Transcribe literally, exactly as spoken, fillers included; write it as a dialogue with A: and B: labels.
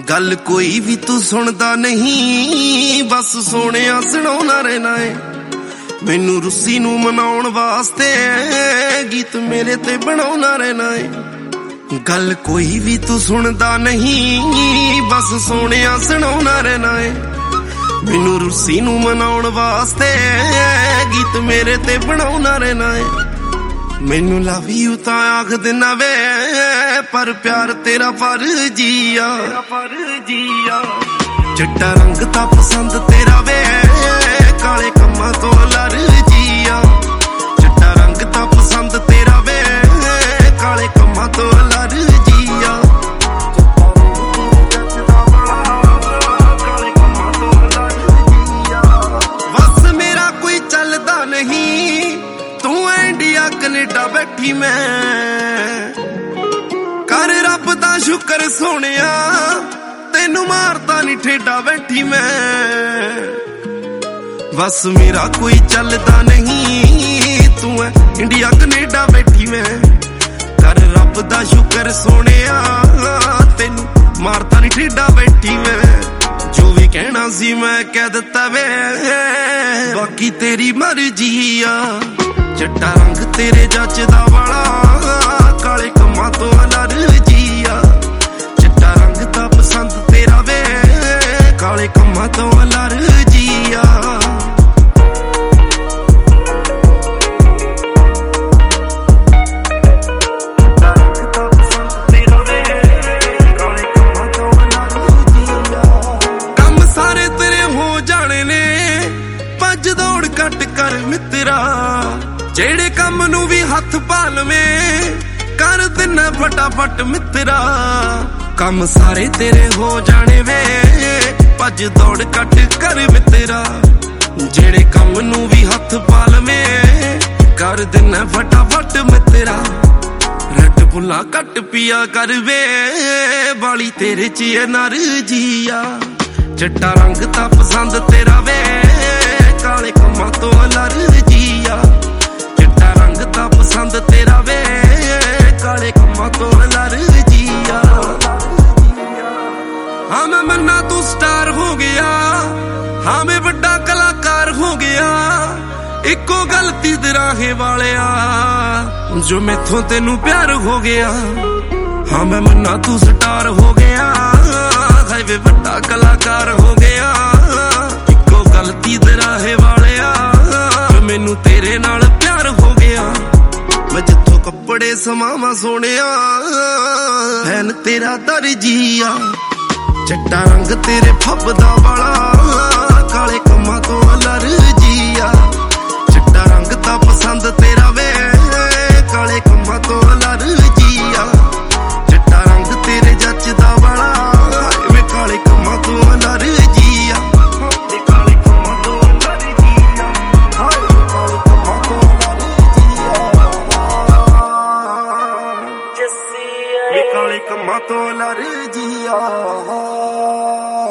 A: गल कोई भी तू सुनदा नहीं, बस सोहणिया सुणाउंदा रहना है। मैनू रुस्सी नू मनाउण वास्ते गीत मेरे ते बनाउंदा रहना है। गल कोई भी तू सुनदा नहीं, बस सोहणिया सुणाउंदा रहना है। मैनू रुस्सी नू मनाउण वास्ते गीत मेरे ते बनाउंदा रहना है। मैनू लव यू तां आख दिना वे, पर प्यार तेरा फर्जीआ फर्जीआ। चिट्टा रंग तां पसंद तेरा वे, काले कम्मां तो अलर्जीआ। चिट्टा रंग तां पसंद तेरा वे, काले कम्मां तो अलर्जीआ। बस मेरा कोई चलदा नहीं, तू इंडिया कनेडा बैठी मैं। कर रब दा शुक्र सोहणिया, तेनू मारता नहीं ठेडा बैठी मैं। बस मेरा कोई चलदा नहीं, तू है इंडिया कनेडा बैठी मैं। कर रब दा शुक्र सोहणिया, तेनू मारता नहीं ठेडा बैठी मैं। जो भी कहना सी मैं कह दिता वे, बाकी तेरी मर्जी आ। चिट्टा रंग तेरे जचदा वाला, काले कम्मां तो अलर्जीआ। चिट्टा रंग तां पसंद तेरा वे, काले कम्मां तो अलर्जीआ। कम सारे तेरे हो जाने ने, भज दौड़ कट कर मित्रा। जेड़े कम नू भी हथ पा लवें, कर देना फटाफट मित्रा। कम सारे तेरे हो जाने वे, भज दौड़ कट कर मित्रा। जेड़े कम नू भी हथ पा लवें, कर देना फटाफट मित्रा। रट बुला कट पिया कर वे, बाली तेरे च एनर्जीआ। चिट्टा रंग तां पसंद तेरा वे, काले कम्मां तो अलर्जीआ। रंग तां पसंद तेरा वे, काले कम्मां तो अलर्जीआ। हाँ मैं मन्ना तू स्टार हो गया, हाँ मैं बड़ा कलाकार हो गया। इको गलती दराहे वालिया, जो मैथों तेनू प्यार हो गया। हाँ मैं मन्ना तू स्टार हो गया, हाय वे बड़ा कलाकार हो गया। इको गलती दराहे वालिया, मैनू तेरे नाल प्यार हो गया। मैं जिथों कपड़े समावा सोहणिया, फैन तेरा दर्जीआ। चिट्टा रंग तेरे फबदा वाला, काले कम्मां तो अलर्जीआ। चिट्टा रंग तां पसंद तेरा वे, काले कम्मां तो अलर्जीआ। चिट्टा रंग तेरे जचदा वाला, वे काले कम्मां तो अलर्जीआ। काले कम्मां तो अलर्जीआ।